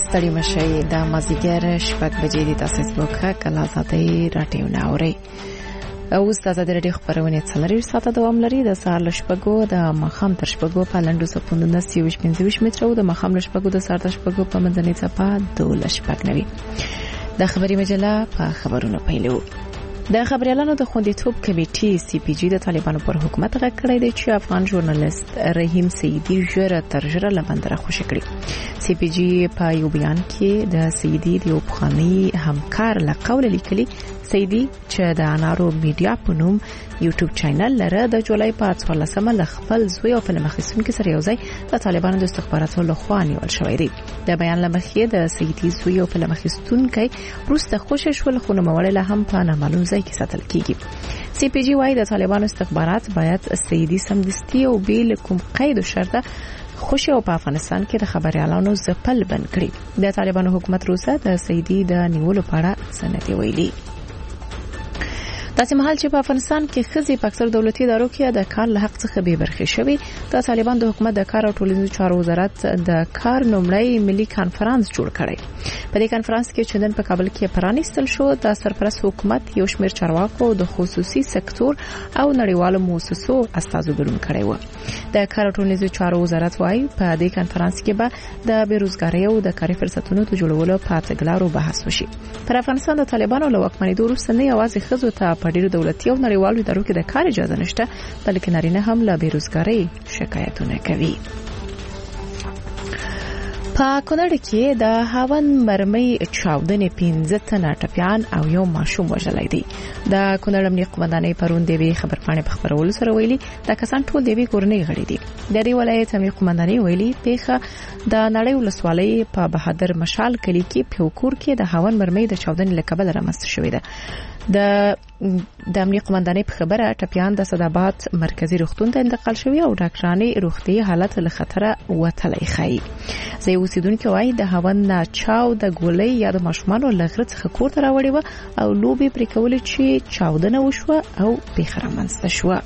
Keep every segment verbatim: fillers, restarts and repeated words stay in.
ستړي مشي د مازیګر شپږ بجې د تاسیس بوکه کله ساتي راټیونه اوري او استاد د ریډیو خبرونه څلوري ساعته دوام لري د سهار ل شپږو د مخام تر شپږو په لنډو سپوندونو سیوش پنځه متره او د مخام ل شپږو د سهار تر شپږو په منځنۍ څپه دوه شپږ نوي د خبري مجله په خبرونو پیلو. د خبريالانو د خوندیتوب کمیټې سی پی جی د طالبانو پر حکومت غږ کړی دی چې افغان ژورنالیست رحیم سیدی ژر تر ژره لبندره خوشی کړی. سی پی جی په یو بیان کې د سیدی د یو پخوانی همکار له قول لیکلي سیدی چې د انارو میډیا په نوم یوټیوب چینل لري د جولای په څوارلسمه ل خپل زوی او فلم اخیستونکو سره یو ځای د طالبانو د استخباراتو لخوا نیول شوی دی. د بیان لمخې د سیدی زوی او فلم اخیستونکو روسته خوشی شول خو نوموړی له هم په نامعلوم ځای کې ساتل کیږي. سی پی جی وايي د طالبانو استخبارات باید سیدی سمدستي او بیل کوم قید او شرط خوشی او په افغانستان کې د خبريالانو ځپل بند کړي. د طالبانو حکومت روسه د سیدی د نیولو په اړه سند ویلي. داسې مهال چې په افغانستان کې خزي په اکثر دولتي ادارو کې د کار له حق څخه به برخې شوي د طالبان د حکومت د کار او ټولنیزو چارو وزارت د کار نومړی ملي کانفرنس جوړ کړی. په دې کانفرنس کې چې نن په کابل کې پرانیستل شو د سرپرست حکومت یو شمېر چارواکو د خصوصي سکتور او نړیوالو مؤسسو استازو ګډون کړی و. د کار او ټولنیزو چارو وزارت وايي په دې کانفرنس کې به د بیروزګاری او د کاري فرصتونو د جوړولو په تګلارو بحث وشي. پر افغانستان د طالبانو له واکمنۍ وروسته نه یوازې خزو ته په ډیرو دولتي او نړیوالو ادارو کې د کار اجازه نشته بلکې نارینه هم له بیروزګاری شکایتونه کوي. په کونړ کې د هاون مرمۍ چاودنې پنځه تنه ټپيان او یو ماشوم وژلای دي. د کونړ امنیه قومندانۍ پرون د وی خبرپاڼې په خبرولو سره ویلي دا کسان ټول د وی کورنۍ غړي دي. د دې ولایت امنیه قومندانۍ ویلي پیښه د نړۍ ولسوالۍ په بهادر مشال کلی کې پیوکور کې د هاون مرمۍ د چاودنې لکبل رامنځته شوې ده. د د امنیه قومندانۍ په خبره ټپيان د صدابات مرکزی روغتون ته انتقال شوی او ډاکټرانو روغتي حالت له خطره وتلای خای. زه اوسیدونکو وايي د هاون نه چاو د ګولۍ یا د ماشومانو لغړ څخه کور ته راوړی و او لوبي پرې کول چې چاودنه وشوه او پیښه رامنځته شوه.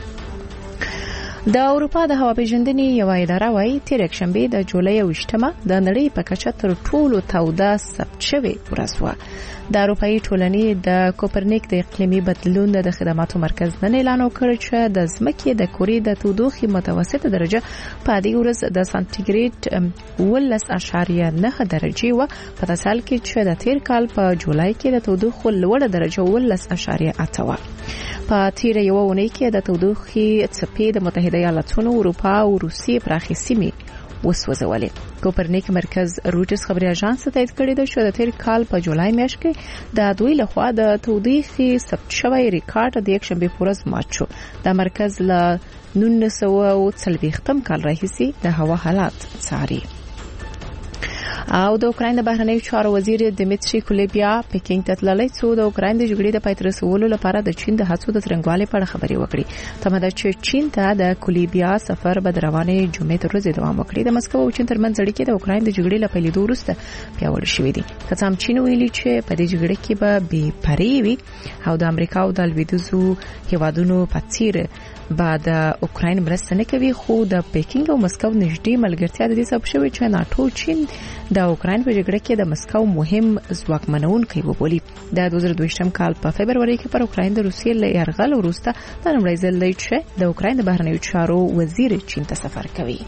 د اروپا د هوا پیژندنې یو اداره وايي تیر یکشنبه د جولای اوشتمه د نړۍ په کچه تر ټولو توده ثبت شوی ورځ و. د اروپאי ټولنې د کوپرنیک د اقلیمي بدلون د خدماتو مرکز نن اعلان وکړ چې د ځمکې د کورې د تودوخې متوسطه درجه په دې ورځ د سانتیګریډ ولس اشاریه نه درجه و په تاسال کې چې د تیر کال په جولای کې د تودوخې لوړه درجه ولس اشاریه اته و. په تیر یو اونۍ کې د تودوخې څپې د متحده ایالاتونو اروپا او روسیې پراخې سیمې وسوځولې. کوپرنیک مرکز روټرز خبري اژانس تایید کړی دی چې د تیر کال په جولای میاشت کې د دوی لخوا د تودوخې ثبت شوی ریکارډ د یکشنبه په ورځ مات شو. د مرکز له نولس سوه څلوېښتم کال راهیسې د هوا حالات څاري. او د اوکراین د بهرنیو چارو وزیر دمیتری کولبیا پکینګ ته تللی څو د اوکراین د جګړې د پای ته رسولو لپاره د چین د هڅو د څرنګوالي په اړه خبري وکړي. تمه ده چې چین ته د کولبیا سفر به روانې جمعې تر ورځې دوام وکړي. د مسکو او چین ترمنځ اړیکې د اوکراین د جګړې لپاره لیدو وروسته پیاوړې شوې دي. که څه هم چین ویلي چې په دې جګړې کې به بې پرې وي او د امریکا او د لویدیځو هیوادونو په څیر بعد اوکراین مرسته نه کوي، خو د پکینګ او مسکو نږدې ملګرتیا د دې سبب شوی چې ناتو چین د اوکراین په جګړه کې د مسکو مهم ځواکمنونکی وبولي. د دوه زره دوه کال په فبرवरी کې پر اوکراین د روسیې له یرغل وروسته د لومړي ځل دی چې د اوکراین د بهرنیو چارو وزیر چین ته سفر کوي.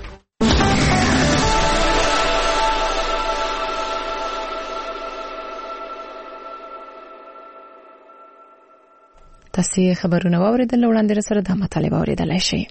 تاسو خبرونه واوریدل وړاندې سره د مطالبه اوریدلای شئ.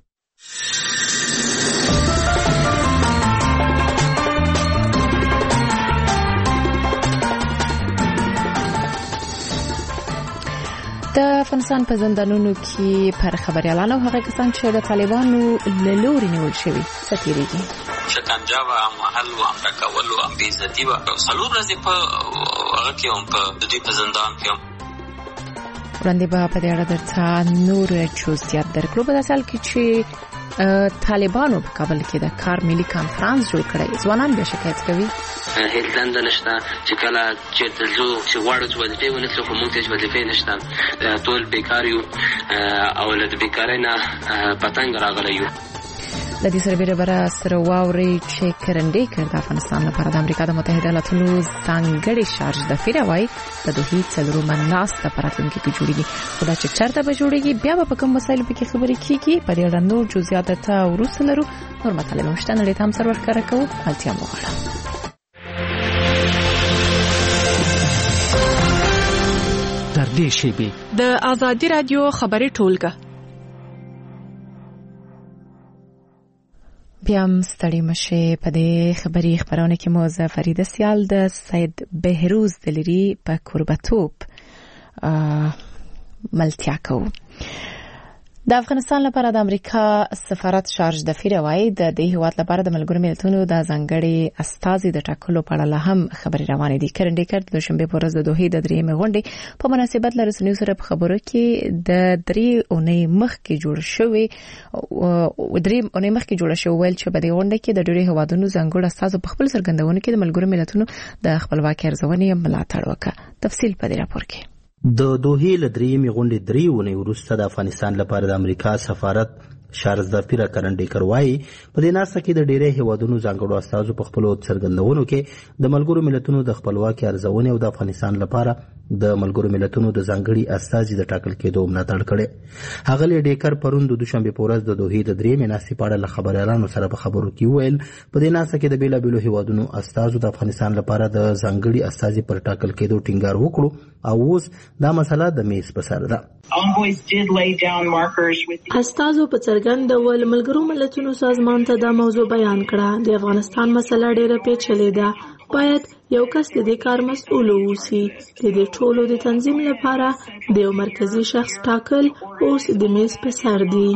د افغانستان په زندانونو کې پر خبريالانو هغه کسان چې د طالبانو له لوري نیول شوي ستیریږي. شکنجه و محل و امر کول و ام بیزتی و څلور ورځې په هغه کې هم په دوی په زندان کې هم وړاندې به په دې اړه درته نور جزئیات درکړو. په داسې حال کې چې طالبانو په کابل کې د کار ملي کانفرنس جوړ کړی، ځوانان به شکایت کوي. هیڅ دنده نشته چې کله چېرته ځو چې غواړو چې وظیفې ونکړو، خو موږ ته هېڅ وظیفې نشته، ټول بیکار یو او له بیکارۍ نه په تنګ راغلی یو. لدې سربېره بره سره واوري چې کرنډي کړ د افغانستان لپاره د امریکا د متحده ایالاتونو ځانګړي شارج د فیروي د دوه څلورمه ناسته په راتلونکي کې جوړیږي. خو دا چې چرته به جوړیږي بیا به په کوم مسایلو کې خبرې کیږي په دې اړه نور جزئیات ته وروسته لرو. نور مطالب مشته نړۍ ته هم سر ورکړه کوو. اړتیا مو غواړم. در دې شیبې د آزادي رادیو خبري ټولګه بیا هم ستړي مشه. په دې خبري خبرونه کې مو زه فریده سیال د سید بهروز دلری په کوربتوب ملتیا کوو. د افغانستان لپاره د امریکا سفارت شارج د فیروي د دې هیواد لپاره د ملګرو ملتونو د ځانګړي استازي د ټاکلو په اړه هم خبري روانې دي. کرنډي کړ د شنبه په ورځ د دوه د درېمې غونډې په مناسبت له رسنیو سره په خبرو کې د درې اونۍ مخکې جوړ شوی او درې اونۍ مخکې جوړ شوی ویل چې په دې غونډه کې د ډېرو هیوادونو ځانګړي استازو په خپل سرګندونو کې د ملګرو ملتونو د خپلواکۍ ارزونې ملاتړ وکړ. تفصیل په دې راپور کې. د دوه ل درېمې غونډې درې ونې وروسته د افغانستان لپاره د امریکا سفارت شارز د فیرا کرنډي کروای په دې ناسه کې د ډېرې هیوادونو ځانګړو استازو په خپل څرګندونو کې د ملګرو ملتونو د خپلواکۍ ارزونې او د افغانستان لپاره د ملګرو ملتونو د ځانګړي استازي د ټاکل کېدو ملاتړ کړي. هغه ډیکر پروند د دوشنبه په ورځ د دوه د درېمې ناسې په اړه خبريالانو سره په خبرو کې ویل په دې ناسه کې د بیلابیلو هیوادونو استازو د افغانستان لپاره د ځانګړي استازي پر ټاکل کېدو ټینګار وکړو او اوس دا مسله د میز په سر ده. استازو په څرګند ډول ملګرو ملتونو سازمان ته دا موضوع بیان کړه. د افغانستان مسله ډېره پیچلې ده. باید یو کس د دې کار مسؤل اوسي. د دې ټولو د تنظیم لپاره د یو مرکزی شخص ټاکل اوس د میز په سر دی.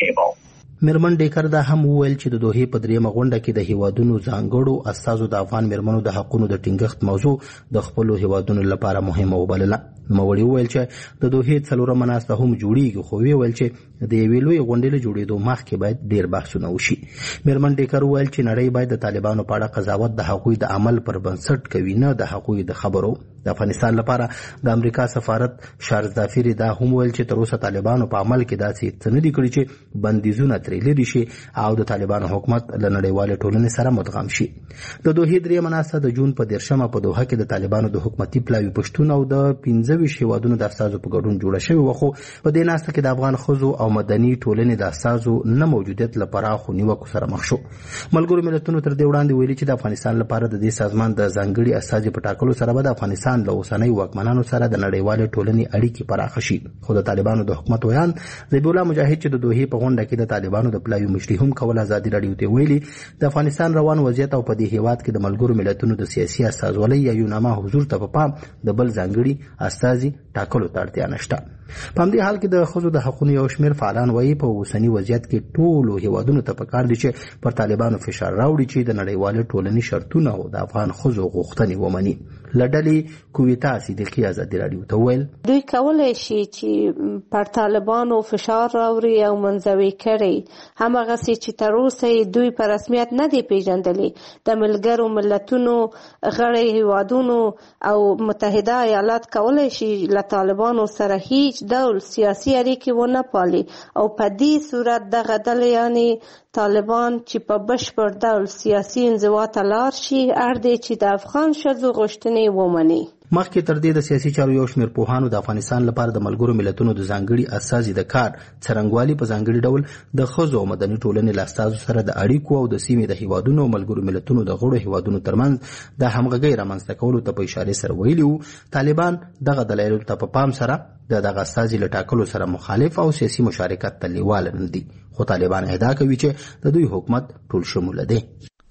میرمن ډیکر دا هم وویل چې د دوه په دریمه غونډه کې د هیوادونو ځانګړو استازو د افغان میرمنو د حقوقو د ټینګښت موضوع د خپل هیوادونو لپاره مهمه وبلله. نوموړي وویل چې د دوه څلورمه ناسته هم جوړیږي خو ویل چې د یوې لوی غونډې له جوړېدو مخکې باید ډیر بحثونه وشي. میرمن ډیکر وویل چې نړۍ باید د طالبانو په اړه قضاوت د حقوقي د عمل پر بنسټ کوي نه د حقوقي د خبرو. د افغانستان لپاره د امریکا سفارت شارز دافری دا هم ویل چې تر اوسه طالبانو په عمل کې داسې څه نه دي کړي چې بندیزونه ترې لري شي او د طالبانو حکومت له نړیوالې ټولنې سره مدغم شي. د دوه درېمه ناسته د جون په دیرشمه په دوحه کې د طالبانو د حکومتي پلاوي پښتون او د پنځه ویشت هیوادونو د استازو په ګډون جوړه شوې و. خو په دې ناسته کې د افغان ښځو او مدني ټولنې د استازو نه موجودیت لپاره خو نیوکو سره مخ شو. ملګرو ملتونو تر دې وړاندې ویلي چې د افغانستان لپاره د دې سازمان د ځانګړي استازي په ټاکلو سره به د افغانستان له اوسنۍ واکمنانو سره د نړیوالې ټولنې اړیکې پراخه شي. خو د طالبانو د حکومت ویان ذبیح الله مجاهد چې د دوحې په غونډه کې د طالبانو د پلاوي مشري هم کول ازادي راډیو ته ویلي د افغانستان روان وضعیت او په دې هیواد کې د ملګرو ملتونو د سیاسي استازولۍ یا یوناما حضور ته په پام د بل ځانګړي استازي ټاکلو ته اړتیا نشته. په همدې حال کې د ښځو د حقوقو یو شمېر فعالان وایي په اوسني وضعیت کې ټولو هیوادونو ته پکار دي چې پر طالبانو فشار راوړي چې د نړیوالې ټولنې شرطونه او د افغان ښځو غوښتنې ومني. له ډلې کویتا صدیقي ازادي راډیو ته ویل دوی کولی شي چې پر طالبانو فشار راوړي او منزوي کړي هماغسې چې تر اوسه دوی په رسمیت نه دي پیژندلي. د ملګرو ملتونو غړي هیوادونو او متحده ایالات کولی شي له طالبانو سره هیڅ ډول سیاسي اړیکې ونه پالي او په دې صورت دغه ډلې یعنې طالبان چې په بشپړ ډول سیاسي انزوا ته لاړ شي اړ دی چې د افغان ښځو غوښتنې ومني. مخکې تر دې د سیاسي چارو یو شمېر پوهانو د افغانستان لپاره د ملګرو ملتونو د ځانګړي استازي د کار څرنګوالي په ځانګړي ډول د ښځو او مدني ټولنې له استازو سره د اړیکو او د سیمې د هیوادونو او ملګرو ملتونو د غړو هیوادونو ترمنځ د همغږۍ رامنځته کولو ته په اشارې سره ویلي وو. طالبان دغه دلایلو ته په پام سره د دغه استازي له ټاکلو سره مخالف او سیاسي مشارکت ته لیواله نه دي. خو طالبان ادعا کوي چې د دوی حکومت ټول شموله دی.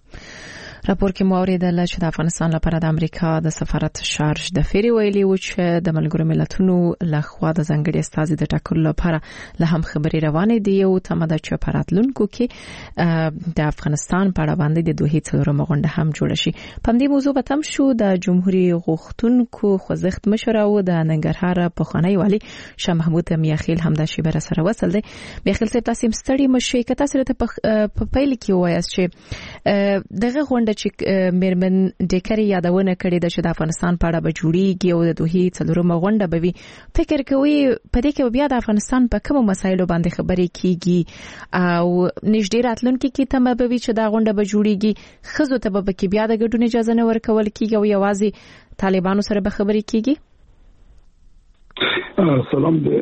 راپور کې مو اوریدل چې د افغانستان لپاره د امریکا د سفارت شارج د فری ویلي و چې د ملګرو ملتونو له خوا د ځانګړي استازي د ټاکلو لپاره له هم خبري روانې دي او تمه ده چې په راتلونکو کې د افغانستان په اړه باندې د دوه څلورمه غونډه هم جوړه شي. په دې موضوع به تم شو د جمهوریت غوښتونکو خوځښت مشر او د ننګرهار پخوانی والي شاه محمود میاخیل هم د شیبر سره وصل دي. میاخیل صاحب تاسو ستړي مشي کته سره په پیل کې وایي چې دغه غونډه چې میرمن ډیکر یادونه کړې ده چې د افغانستان په اړه به جوړیږي او د دوه څلورمه غونډه به وي، فکر کوي په دې کې بیا د افغانستان په کومو مسایلو باندې خبرې کیږي او نږدې راتلونکي کې تمه به وي چې دا غونډه به جوړیږي، ښځو ته به کې بیا د ګډون اجازه نه ورکول کیږي او یوازې طالبانو سره به خبرې کیږي؟ سلام دې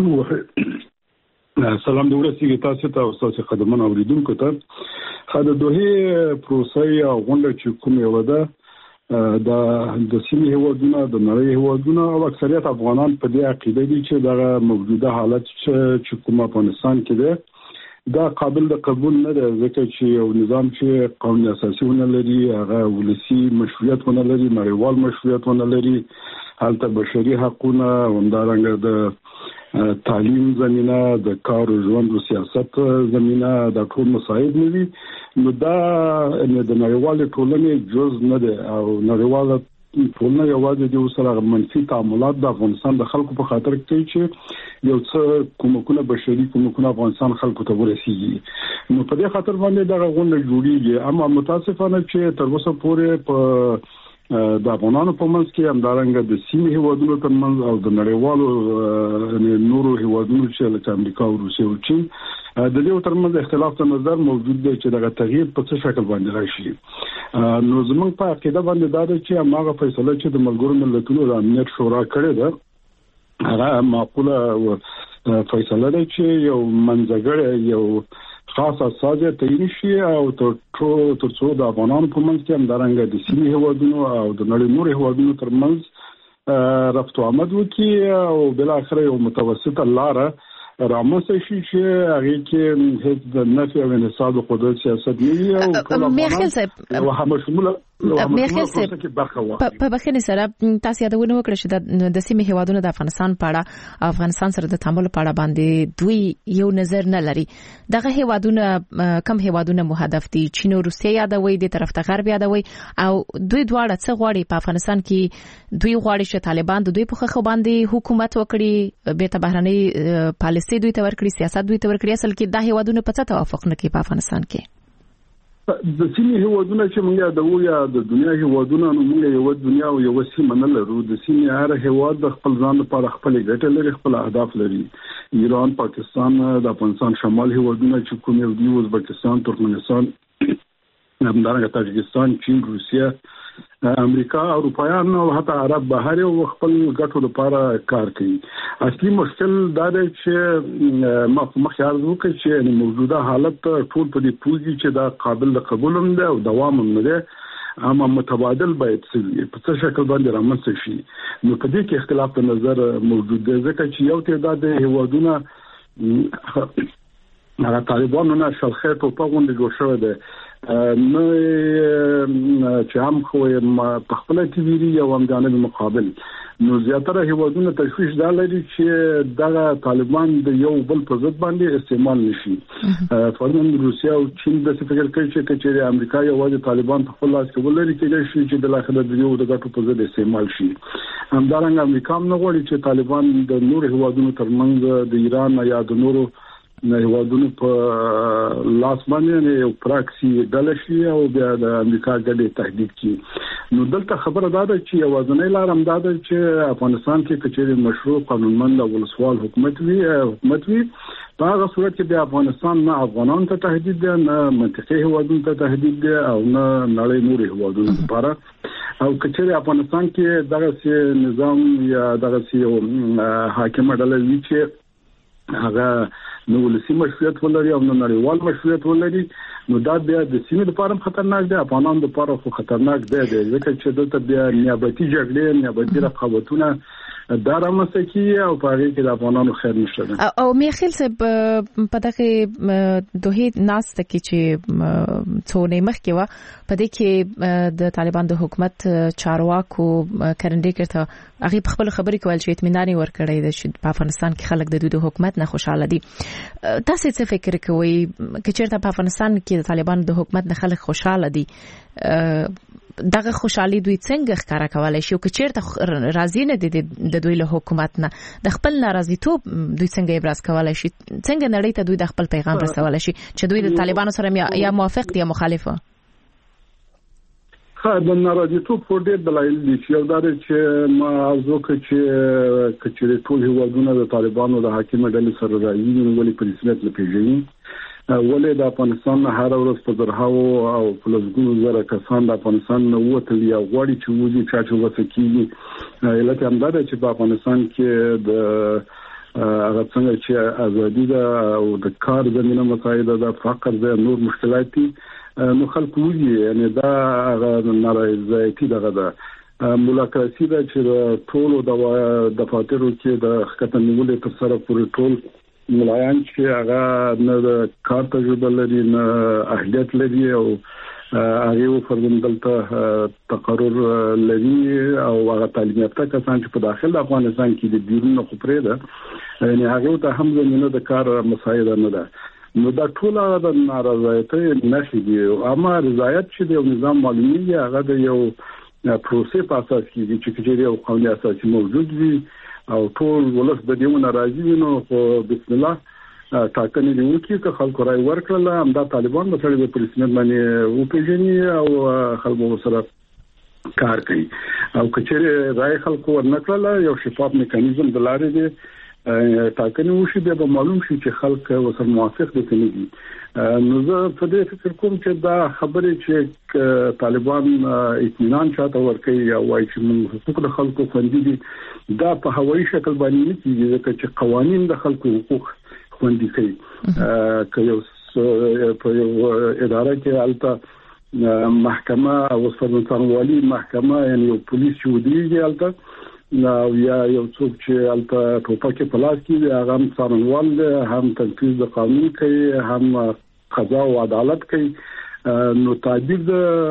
سلام دې ورسیږي تاسو ته او تاسو خدمت اوریدونکو ته. خاله دوه پروسې او غونډه چې کومه یو ده د د سیمې هیوادونو د نړۍ هیوادونو او اکثریت افغانان په دې عقیده دي چې دا موجوده حالت چې کوم افغانستان کې ده دا قابل د قبول نه ده، ځکه چې یو نظام چې قانون اساسي ونه لري، هغه ولسی مشروعیت ونه لري، نړیوال مشروعیت ونه لري، هلته بشري حقوقونه همدارنګه د تعلیم زمينه، د کار او ژوند او سیاست زمينه د ټول مسایل نه دي، نو دا د نړیوال ټولنې جز نه ده او نړیوال ټولنه یوازې د وسره منفي تعاملات د افغانستان د خلکو په خاطر کې چې یو څه کومکونه بشري کومکونه افغانستان خلکو ته ورسیږي، نو په دې خاطر باندې دا غونډه جوړیږي. اما متاسفانه چې تر اوسه پورې په د افغانانو په منځ کې همدارنګه د سیمې هیوادونو ترمنځ او د نړیوالو نورو هیوادونو چې لکه امریکا او روسیه او چین د دې ترمنځ اختلاف د نظر موجود دی چې دغه تغییر په څه شکل باندې راشي. نو زموږ په عقیده باندې دا ده چې هغه فیصله چې د ملګرو ملتونو د امنیت شورا کړې ده هغه معقوله فیصله ده چې یو منځګړی یو خاص اساسه تعین شي او تر تر څو د افغانانو په منځ کې همدارنګه د سیمې هیوادونو او د نړۍ نور هیوادونو ترمنځ رفت او آمد وکړي او بل اخر یو متوسطه لار رامنځته شي چې هغه کې هیڅ د نفي او انحصار د قدرت سیاست نه وي او ټول افغانان او هم شموله په بخښنې سره تاسو یادونه وکړه چې د سیمې هیوادونو د افغانستان په اړه افغانستان سره د تعامل په اړه باندې دوی یو نظر نه لري. دغه هیوادونه کم هیوادونه مو هدف دي؟ چین او روسیه یادوي، د طرف ته غرب یادوي او دوی دواړه څه غواړي په افغانستان کې؟ دوی غواړي چې طالبان د دوی په خخ باندې حکومت وکړي، به ته بهرنۍ پالیسي دوی ته ورکړي، سیاست دوی ته ورکړي، اصل کې د هیوادونو په څه توافق نه کوي په افغانستان کې؟ د سیمې هیوادونه چې موږ د ویا د دنیا هیوادونه نو موږ یو دنیا او یو سیمه نه لرو. د سیمې هر هیواد د خپل ځان لپاره خپل ګټه لري، خپل اهداف لري. ایران، پاکستان، د افغانستان شمال هیوادونه چې کوم یو دی، ازبکستان، ترکمنستان، همدارنګه تاجکستان، چین، روسیه، امریکا، اروپایان او حتی عرب بهر او خپل ګټو لپاره کار کوي. اصلي مشکل دا دی چې مخ یاد وکړي چې موجوده حالت ټول په دې پوزي چې دا قابل د قبول هم ده او دوام هم ده، اما متبادل باید په څه شکل باندې رامنځته شي. نو په دې کې اختلاف د نظر موجود دی، ځکه چې یو تعداد هیوادونه هغه طالبانو نه شلخه ټوپه غونډه جوړ شوې ده نو چې هم خو په خپل تیری یو هم جانب مقابل. نو زیاتره هیوادونه تشویش دا لري چې دغه طالبان د یو بل په ضد باندې استعمال نشي. فرضاً روسیه او چین د څه فکر کوي چې چې امریکا یوازې طالبان په خپل لاس کې ولري کېږي چې د اخر د یو د ګټو په ضد استعمال شي. همدارنګه امریکا هم نه غواړي چې طالبان د نور هیوادونو ترمنځ د ایران یا د نورو نه هیوادونو په لاس باندې یو پراکسي ډله شي او بیا د امریکا ګډه تهدید کی. نو دلته خبره ده چې یوازنۍ لار هم ده چې افغانستان کې کچېری مشروع قانونمند او ولسوال حکومت وي حکومت وي په هغه صورت کې د افغانستان نه افغانانو ته تهدید ده، نه منطقي هیوادونو ته تهدید ده او نه نړۍ نور هیوادونو لپاره. او کچېری افغانستان کې دغه نظام یا دغه حاکم ډله وي چې هغه نو ولسی مشروعیت ولري او نړیوال مشروعیت ولري، نو دا بیا د سیمې لپاره خطرناک دی، افغانانو لپاره خو خطرناک دی، ځکه چې دلته بیا نیابتي جګړې، نیابتي رقابتونه دا رامنځته کیږي او په هغه کې د افغانانو خیر نشته. او میخیل صاحب په دغه دوه ناست کې چې څونه مخکې و په دې کې د طالبان د حکومت چارواکو کرندې کړه هغه په خپل خبرې کول چې اطمینان ورکړی دی چې په افغانستان کې خلک د دوی د حکومت نه خوشاله دي. تاسو څه فکر کوئ چې چیرته په افغانستان کې د طالبان د حکومت نه خلک خوشاله دي؟ دغه خوشحالي دوی څنګه ښکارا کولای شي او که چیرته راضي نه دي د دوی له حکومت نه د خپل ناراضیتوب دوی څنګه ابراز کولای شي؟ څنګه نړۍ ته دوی د خپل پیغام رسولای شي چې دوی د طالبانو سره یا موافق دي یا مخالف؟ خا د ناراضیتوب په ډېر دلایل دي چې یو دا چې ما ارزو چې کچې ټول هیوادونه د طالبانو د حاکم ډلې سره راځي نو ولې په رسمیت نه پیژني ولې د افغانستان هر ورځ په درهاو او پلسګونو زره کسان د افغانستان نه وته یا غواړي چې وځي چې وسکیږي علت هم دا چې په افغانستان کې د هغه څنګه چې ازادي ده او د کار زمينه مسایل ده فقر ده نور مشکلات دي نو خلک وځي یعنی دا هغه نارضایتي دغه ده ملاقاتي ده چې ټول د دفاترو کې د خطر نیولې تر سره پورې ټول ملایان چې هغه نه د کار تجربه لري نه اهلیت لري او هغه فرضندلته تقرر لري او هغه تعلیم یافته کسان چې په داخل افغانستان کې د بیرون خبرې ده یعنی هغه ته هم زمينه د کار مسایل نه ده نو دا ټول د نارضایتۍ نشي دي اما رضایت چې د نظام معلومي هغه د یو پروسې په اساس کې چې چې یو قانوني اساس موجود وي او ټول ولس د دې ناراضي نو خو بسم الله ټاکنې دی وکي چې خلکو راي ورکړل هم د طالبان په اړه په رسمیت باندې او پیژني او خلکو سره کار کوي او کچېره راي خلکو ورنکړل یو شفاف میکانیزم د لارې دی ټاکنې وشي به معلوم شي چې خلک وسره موافق دي کني دي نو زه په دې فکر کوم چې دا خبرې چې طالبان اطمینان چاته ورکوي او وايي چې موږ حقوق د خلکو خوندي دي دا په هوایي شکل باندې نه کیږي ځکه چې قوانين د خلکو حقوق خوندي کوي که یو په یو اداره کې البته محکمه او څنګهوالي محکمه یعنی یو پولیس ودیږي البته نو یا یو څوک چې البته ټوپک په لاس کې هغه هم څارنوال هم تنفيذ د قانون کوي هم قضا او عدالت کوي نو تعبیر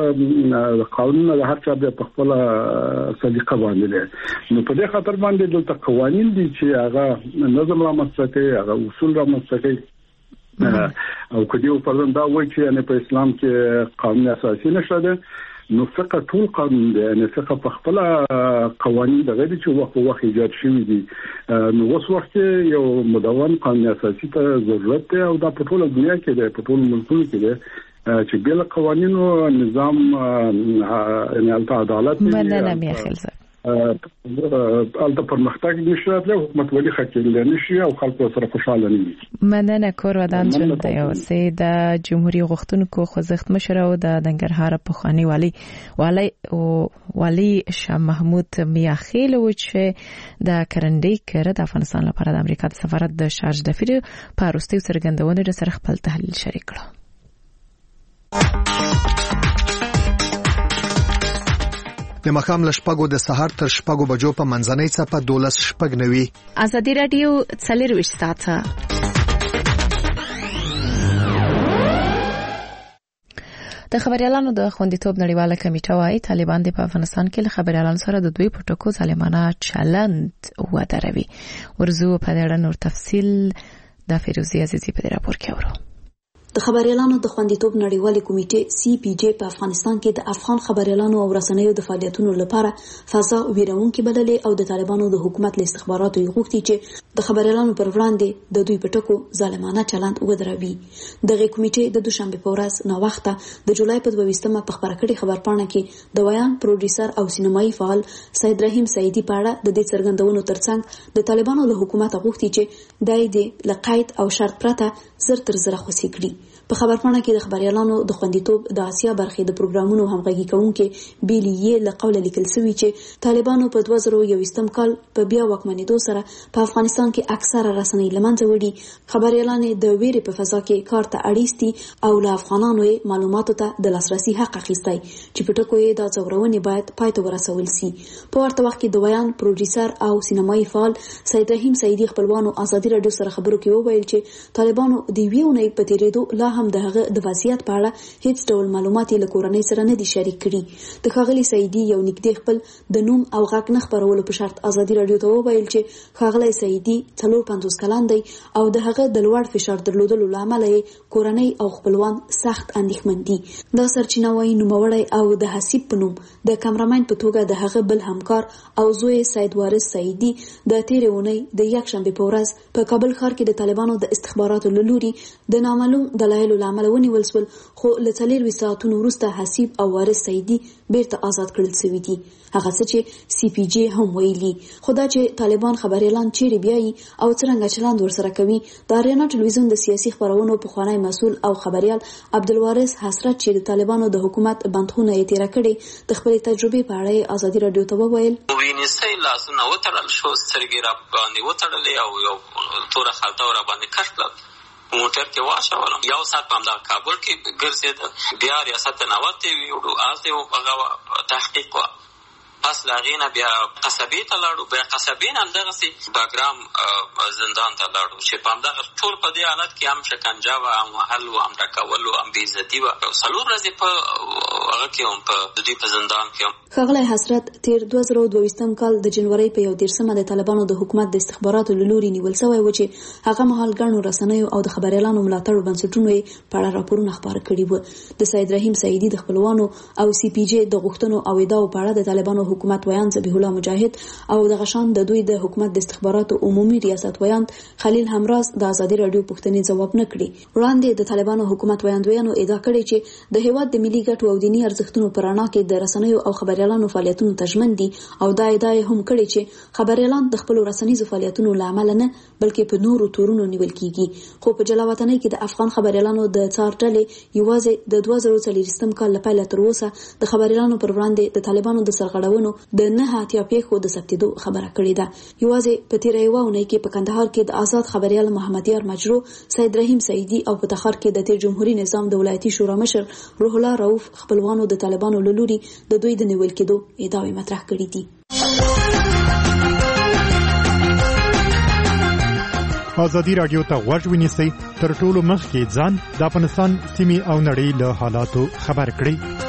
د قانون د هر چا په خپل سلیقه باندې ده نو په دې خاطر باندې د قوانين دي چې هغه نظم رامنځته کوي هغه اصول رامنځته کوي او کدی په دا وایي چې نه په اسلام کې قانون اساسي نشته ده نو فقط ټول قانون دی یعنی فقط په خپل قوانين د غیر چې وخت وخت ایجاد شوی دي نو اوس وخت یو مدون قانون اساسي ته ضرورت دی او دا په ټول دنیا کې دی په ټول ملکونو کې دی چې بل قوانینو نظام یعنی عدالت مننه میخیل زه البته پرمختګ نشي له حکومت ولی خکېل نشي او خلکو سره خوشاله نه دي مننه کور ودان جون د یو سي د جمهوریت غوښتونکو خوځښت مشر او د دنګرهار پخوانی والی والی او والی شاه محمود میاخیل و چې د کرندې کړه د افغانستان لپاره د امریکا د سفارت د شارج دفیر په وروستي څرګندونه سره خپل تحلیل شریک کړ د مخام لشپګو د سحر تر شپګو بجو په منځنۍ صفه دولس شپګ نوي ازادي رادیو څلرويشت ساعته د خبريالانو د خوندیتوب نړیواله کمیټه وايي طالبان د افغانستان کې له خبريالانو سره د دوی پټکو ظالمانه چلند ودروي ورزو په اړه نور تفصيل د فیروزی عزیزی په راپور کې اورو د خبريالانو د خوندیتوب نړیوالې کمیټې سی پی جی په افغانستان کې د افغان خبريالانو او رسنیو د فعالیتونو لپاره فضا ویرونکې بللې او د طالبانو د حکومت له استخباراتو غوښتي چې د خبريالانو پر وړاندې د دوی پټکو ظالمانه چلند ودروي دغه کمیټې د دوشنبه په ورځ نو وخته د جولای په دویشتمه په خبره کړي خبرپاڼه کې د ویان پروډوسر او سینمایي فعال سید رحیم سعیدی په اړه د دې څرګندونو ترڅنګ د طالبانو له حکومت غوښتي چې دای دې لقید او شرط پرته زر تر زر خوسي کړي په خبرپاڼه کې د خبريالانو د خوندیتوب د آسیا برخې د پروګرامونو همغږي کوونکې بیلیې لقول لیکل شوی چې طالبانو په دوه زره یوویشتم کال په بیا واکمنېدو سره په افغانستان کې اکثره رسنۍ لمنځه وړي خبريالانو د ویرې په فضا کې کار ته اړیستي او له افغانانو معلوماتو ته د لاسرسي حق اخیستی چې په ټکو یې د څورونې باید پای ته ورسول شي په ورته وخت کې د ویان پروډوسر او سینمایي فعال سید رحیم سعیدی خپلوانو ازادي رادیو سره خبرو کې وویل چې طالبانو د ویونه په تیریدو لا هم دغه د وضعیت په اړه هیڅ ډول معلومات له کورنۍ سره نه دي شریک کړي د خاغلی سعیدی یو نږدې خپل د نوم او غږ نه خبرولو په شرط ازادي رادیو ته وویل چې خاغلی سعیدی څلور پنځوس کلن دی او د هغه د لوړ فشار درلودلو لامل یې کورنۍ او خپلوان سخت اندېښمن دي دا سرچینه وايي نوموړی او د حسیب په نوم د کیمرامین په توګه د هغه بل همکار او زوی سید وارث سعیدی د تیرې اونۍ د یک شنبه په ورځ په کابل ښار کې د طالبانو د استخباراتو لوري د نامعلوم دلایل اسرایلو لامل ونیول شول، خو له څلور ساعتونو وروسته حسیب او وارث سعیدي بیرته آزاد کړل شوي دي. هغه څه چې سی پی جی هم ویلي. خو دا چې طالبان خبر اعلان چیرې بیایي او څرنګه چلند ورسره کوي، د اریانا ټلویزیون د سیاسي خبرونو پخوانی مسؤل او خبريال عبدالوارث حسرت چې د طالبانو د حکومت بندخونه یې تیره کړې، د خپلې تجربې په اړه ازادي رادیو ته وویل. وینسي لاسونه وتړل شو، سترګې را باندې وتړلې او یو توره خلطه را باندې کش کړل. موټر کې واچولم، یو ساعت په همدغه کابل کې ګرځېدل، بیا ریاست نوتې ویوړو، از دې هغه تحقیق وه. پس له هغې نه بیا قصبې ته لاړو، بیا قصبې نه همدغسې باګرام زندان ته لاړو چې په همدغه ټول په دې حالت کې هم شکنجه وه، هم وهل وه، هم ډکول وه، هم بېعزتي وه. څلور ورځې په هغه کې هم په د دوی په زندان کې هم. ښاغلی حسرت تېر دوه زره دوه ویشتم کال د جنورۍ په یو دېرشمه د طالبانو د حکومت د استخباراتو له لوري نیول سوی و چې هغه مهال ګڼو رسنیو او د خبریالانو ملاتړو بنسټونو یې په اړه راپورونه خپاره کړي وو. د سید رحیم سعیدي د خپلوانو او سی پی جی د غوښتنو او ادعاو په اړه د طالبانو حکومت ویان ذبیح الله مجاهد او د غشان د دوی د حکومت د استخباراتو عمومي ریاست ویان خلیل همراز د ازادي رادیو پوښتنې ځواب نه کړي. وړاندې د طالبانو حکومت ویاندویانو ادعا کړې چې د هیواد د ملي ګټو او دیني ارزښتونو په رڼا کې د رسنیو او خبریالانو فعالیتونو تجمن دي، او دا ادعا هم کړې چې خبریالان د خپل رسنیزو فعالیتونو له امله نه بلکې په نورو تورونو نیول کیږي. خو په جلا وطنۍ کې د افغان خبریالانو د څار ډلې یوازې د دوه زره څلوېښتم کال له پیله تر اوسه د خبریالانو پر وړاندې د طالبانو د سرغړونو د نه اتیا پیښو د ثبتېدو خبره کړې ده. یوازې په تېره یوه اونۍ کې په کندهار کې د آزاد خبریال محمد یار مجرو، سید رحیم سعیدي او په تخار کې د تېر جمهوریت نظام د ولایتي شورا مشر روح الله رؤوف خپلوانو د طالبانو له لوري د دوی د نیول کېدو ادعاوې مطرح کړې دي. ازادي رادیو ته غوږ ونیسئ، تر ټولو مخکې ځان د افغانستان سیمې او نړۍ له حالاتو خبر کړئ.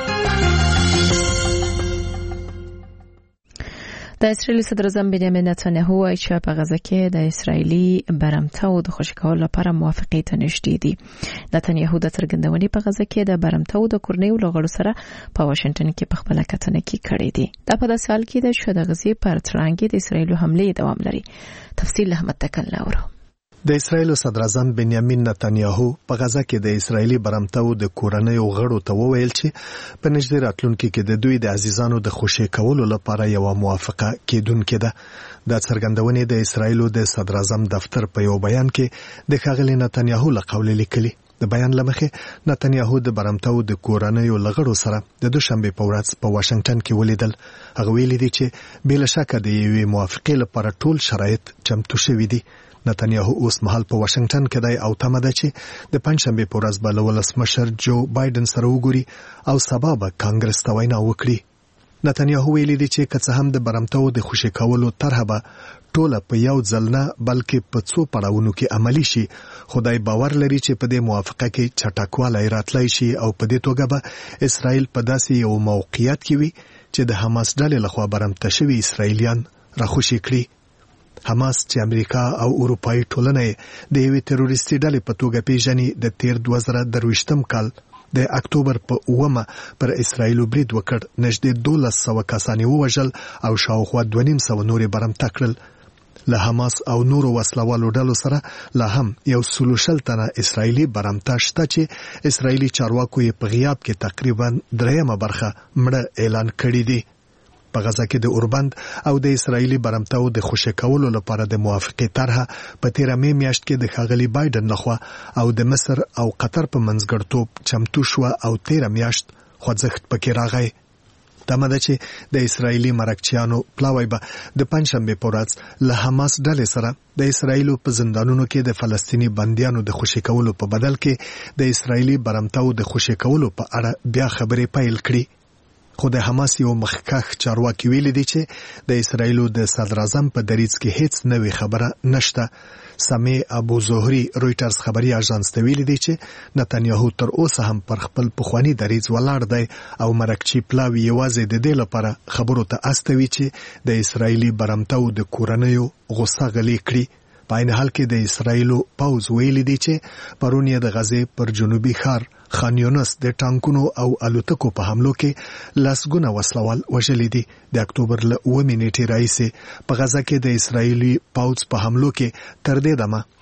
د اسرائیل صدر اعظم بنیامین نتانیاهو وایي چې په غزه کې د اسرائیلي برمتو د خوشي کولو لپاره موافقې ته نږدې دي. نتانیاهو د څرګندونې په غزه کې د برمتو د کورنیو له غړو سره په واشنگټن کې په خپله کتنه کې کړې دي. دا په داسې حال کې ده چې د غزې پر ترانګې د اسرائیلو حملې دوام لري. تفصیل احمد تکل لاورو. د اسرائیل صدر اعظم بنیامین نتانیاهو په غزه کې د اسرائیلي برمتو د کورنیو غړو ته وویل چې په نږدې راتلونکي کې د دوی د عزیزانو د خوشي کولو لپاره یو موافقه کېدونکې ده. د څرګندونې د اسرائیل د صدر اعظم دفتر په یو بیان کې د ښاغلي نتانیاهو له قوله لیکلي. د بیان لمخې نتانیاهو د برمتو د کورنیو لغړو سره د دوشنبه په ورځ په واشنگټن کې ولیدل. هغه ویلي دي چې بلا شک د یوې موافقې لپاره ټول شرایط چمتو شوي دي. نتانیاهو اوس مهال په واشنگټن کې دی او تمه ده چې د پنځشنبه په ورځ به له ولسمشر جو بایدن سره وګوري او سبا به کانګرس ته وینا وکړي. نتانیاهو ویلي دی چې که څه هم د برمتو د خوشي کولو طرحه به ټوله په یو ځل نه بلکې په څو پړاوونو کې عملی شي، خدای باور لري چې په دې موافقه کې چټکوالی راتلی شي او په دې توګه به اسرائیل په داسې یو موقعیت کې وي چې د حماس ډلې لخوا برمته شوي اسرائیلیان راخوشي کړي. حماس چې امریکا او اروپایي ټولنه د یوې تروریستي ډلې په توګه پیژني، د تیر دوه زره درویشتم کال د اکتوبر په اوومه پر اسرائیل برید وکړ. نږدې دولس سوه کسان یې ووژل او شاوخوا دوه نیم سوه نورې برمته کړل. له حماس او نورو وسلوالو ډلو سره لا هم یو سلو شل تنه اسرائیلي برمته شته چې اسرائیلي چارواکو یې په غیاب کې تقریبا درېیمه برخه مړه اعلان کړي دي. په غزه کې د اوربند او د اسرائیلي برمتو د خوشي کولو لپاره د موافقې طرحه په تیره مې میاشت کې د ښاغلي بایدن لخوا او د مصر او قطر په منځګړیتوب چمتو شوه او تیره میاشت خوځښت پکې راغی. تمه ده چې د اسرائیلي مرکچیانو پلاوی به د پنځشنبې په ورځ له حماس ډلې سره د اسرائیلو په زندانونو کې د فلسطیني بندیانو د خوشي کولو په بدل کې د اسرائیلي برمتو د خوشي کولو په اړه بیا خبرې پیل کړي. خو د حماس یو مخکښ چارواکي ویلي دی چې د اسرائیلو د صدر اعظم په دریځ کې هیڅ نوې خبره نشته. سامي ابو زهري رويټرز خبري اژانس ته ویلي دی چې نتانیاهو تر اوسه هم پر خپل پخوانی دریځ ولاړ دی او مرکچی پلاوی یوازې د دې لپاره خبرو ته استوي چې د اسرائیلي برمتو د کورنیو غوسه غلي کړي. په عین حال کې د اسرائیلو پوځ ویلي دی چې پرون یې د غزې پر جنوبي ښار خان یونس د ټانکونو او الوتکو په حملو کې لسګونه وسلوال وژلي دي. د اکتوبر له اوومې نیټې راهیسې په غزه کې د اسرائیلي پوځ په حملو کې تر دې دمه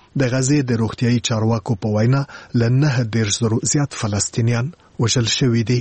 د غزې د روغتیايي چارواکو په وینا له نه دېرش زرو زیات فلسطینیان وژل شوي دي.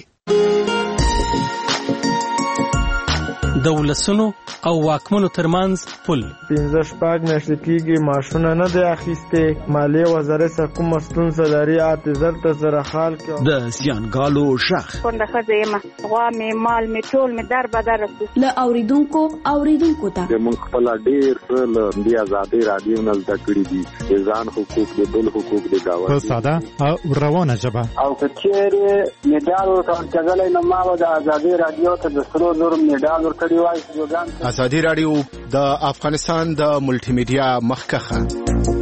د ولسونو او واکمنو ترمنځ پل پنځه شپږ میاشتې کېږي معاشونه نه دی اخیستې. مالیې وزارت څخه کومه ستونزه لري اته زر ته زره خال کې د زیانګالو غږ کونډه ښځه یم، غوا مې مال مې ټول مې در بدر رسي. له اوریدونکو اوریدونکو ته موږ خپل ډېر څه له دې ازادۍ رادیو نه زده کړي دي، د ځان حقوق د بل حقوق د گاونډي په ساده او روانه ژبه. او که چېرې میډال ورکړلی نو ما به د ازادۍ رادیو ته د سرو زرو میډال ورکړی وای. ازادي رادیو د افغانستان د ملټي میډیا مخکخه.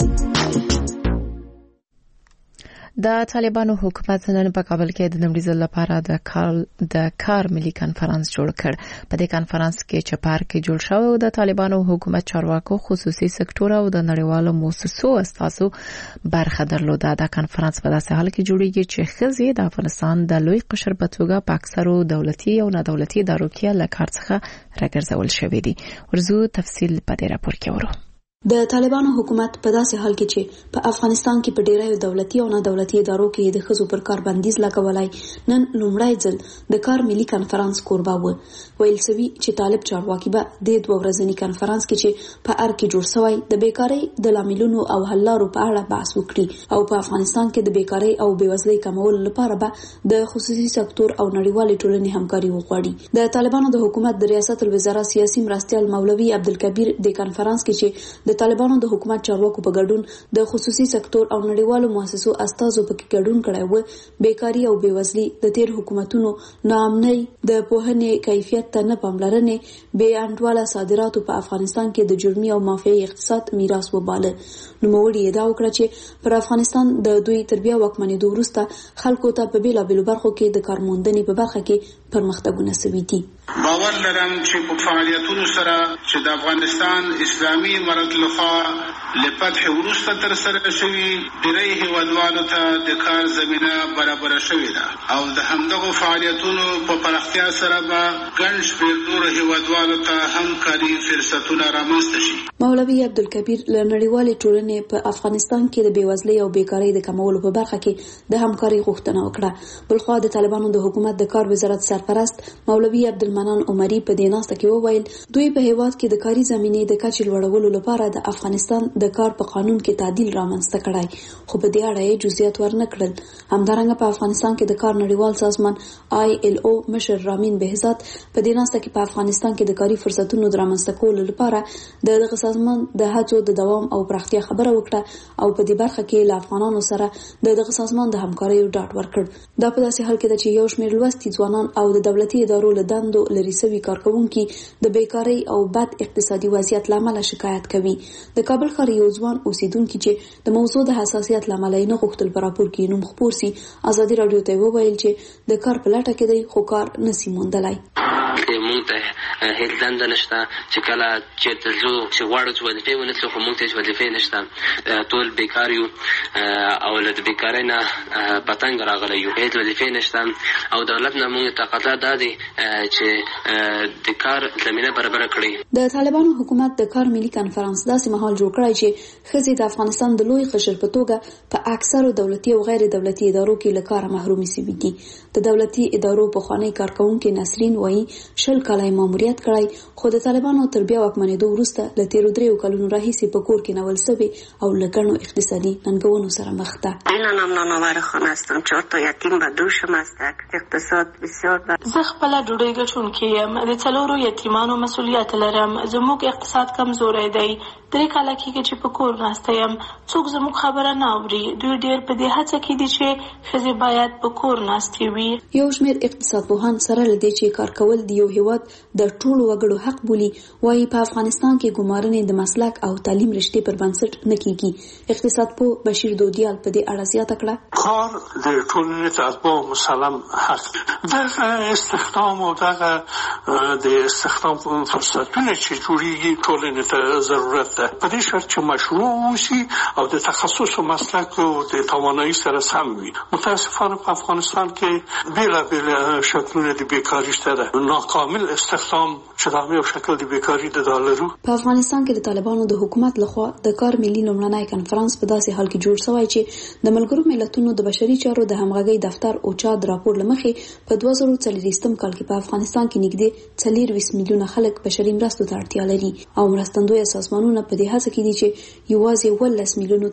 د طالبانو حکومت نن په کابل کې د نړۍ ځل لپاره د کار د کار ملي کانفرنس جوړ کړ. په دې کانفرنس کې چې پارک کې جوړ شو د طالبانو حکومت چارواکو، خصوصي سکتور او د نړیوالو مؤسسو استازو برخه درلوده. دا کانفرنس په داسې حال کې جوړیږي چې ښځې د افغانستان د لوی قشر په توګه په اکثرو دولتي او نه دولتي ادارو کې له کار څخه راګرځول شوې دي. ورزو تفصیل په دې راپور کې ورو. د طالبانو حکومت په داسې حال کې چې په افغانستان کې په ډیرو دولتي او نه دولتي ادارو کې د ښځو پر کار بندیز لګولای، نن لومړی ځل د کار ملي کانفرنس کوربه و. ویل سوي چې طالب چارواکي به د دوه ورځني کانفرنس کې چې په ار کې جوړ شوی د بیکاری د لاملونو او حل لارو په اړه بحث وکړي او په افغانستان کې د بیکاری او بیوزلۍ کمولو لپاره به د خصوصي سکتور او نړیوالې ټولنې همکاري وغواړي. د طالبانو د حکومت د ریاست الوزرا سیاسي مرستیال مولوي عبدالکبیر د کانفرنس کې چې د طالبانو د حکومت چارواکو په ګډون د خصوصي سکتور او نړیوالو مؤسسو استازو پکې ګډون کړی و، بیکاری او بیوزلي د تیر حکومتونو ناامنۍ، د پوهنې کیفیت ته نه پاملرنې، بې انډوله صادراتو په افغانستان کې د جرمي او مافیایي اقتصاد میراث وباله. نوموړي ادعا وکړه چې پر افغانستان د دوی تر بیا واکمنېدو وروسته خلکو ته په بېلابېلو برخو کې د کارموندنې په برخه کې پرمختګونه شوي دي. باور لرم چې په فعالیتونو سره چې د افغانستان اسلامي امارت لخوا له فتح وروسته تر سره شوي ډېری هیوادوالو ته د کار زمینه برابره شوې ده او د همدغو فعالیتونو په پراختیا سره به ګڼ شمېر نورو هیوادوالو ته هم کاري فرصتونه رامنځته شي. مولوي عبدالکبیر له نړیوالې ټولنې په افغانستان کې د بیوزلۍ او بیکارۍ د کمولو په برخه کې د همکاري غوښتنه وکړه. بلخوا د طالبانو د حکومت د کار وزارت سرپرست مولوي عبدالمنان عمري په دې ناسته کې وویل دوی په هیواد کې د کاري زمینې د کچې لوړولو لپاره د افغانستان د کار په قانون کې تعدیل رامنځته کړای، خو په دې اړه یې جزئیات ورنه کړل. همدارنګه په افغانستان کې د کار نړیوال سازمان آی ایل او مشر رامین بهزاد په دې ناسته کې په افغانستان کې د کاري فرصتونو د رامنځته کولو لپاره د دغه سازمان د هڅو د دوام او پراختیا خبره وکړه او په دې برخه کې له افغانانو سره د دغه سازمان د همکارۍ ډاډ ورکړ. دا په داسې حال کې ده چې یو شمېر لوستي ځوانان او د دولتي ادارو له دندو لري سوي کارکونکي د بیکاری او بد اقتصادي وضعیت لامل شکایت کوي. د کابل ښار یو ځوان اوسیدونکي چې د موضوع د حساسیت لامل نه غوښتل پر راپور کې نوم خپور سي، ازادي رادیو ته وویل چې د کار په لټه کې دی خو کار نسی موندلای. مونږ ته هیڅ دنده نشته چې کله چېرته ځو چې غواړو چې وظیفې ونیسو خو مونږ ته هېڅ وظیفې نشته، ټول بیکار یو او له د بیکارۍ نه په تنګ راغلی یو، هېڅ وظیفې نشته او دولت نه مونږ ته تقاضا دا دی چې د کار زمینه برابره کړي. د طالبانو حکومت د کار ملي کانفرنس داسې مهال جوړ کړی چې ښځې د افغانستان د لوی قشر په توګه په اکثرو دولتي او غیر دولتي ادارو کې له کاره محرومې شوي دي. د دولتي ادارو پخوانی کارکونکې نسرین وایي شل کاله ماموریت کړی خو د طالبانو تر بیا واکمنېدو وروسته له تیرو دریو کلونو راهیسې په کور کې نول شوې او له ګڼو اقتصادي ننګونو سره مخ ده. الانم نانآور خانه هستم، چهار تا یتیم و دوشم است. اقتصاد بسیار بد. زه خپله ډوډۍ ګټونکې یم، د څلورو یتیمانو مسؤلیت لرم. زموږ اقتصاد کمزوری دی، درې کاله کېږي چې په کور ناسته یم، څوک زموږ خبره نه اوري. دوی ډېر په دې هڅه کې دي چې ښځې باید په کور ناستې وي. یو شمېر اقتصاد پوهان سره له دې چې کار کول د یو هیواد د ټولو وګړو حق بولي، وایي په افغانستان کې ګمارنې د مسلک او تعلیم رشتې پر بنسټ نه کېږي. اقتصاد پوه بشیر دودیال په دې اړه زیاته کړه. کار د ټولنې ته اصبح مسلم حق. دغه استخدام او دغه د استخدام فرصتونه چې جوړیږي ټولنې ته ضرورت ده، په دې شرط چې مشروع وشي او د تخصص او مسلک او د توانایي سره سم وي. متاسفانه په افغانستان کې بېلابېل شکلونه د بیکاري شته ده. کامل استخدام چې دا یو شکل د بیکاری د دالرو. په افغانستان کې د طالبانو د حکومت لخوا د کار ملي لومړنی کنفرانس په داسې حال کې جوړ شوی چې د ملګرو ملتونو د بشري چارو د همغږي دفتر او چا د راپور لمخې په دوه زره څلوېښتم کال کې په افغانستان کې نږدې څلور میلیونه خلک بشري مرستو ته اړتیا لري او مرستندوی سازمانونه په دې هڅه کې دي چې یوازې ولس میلیونو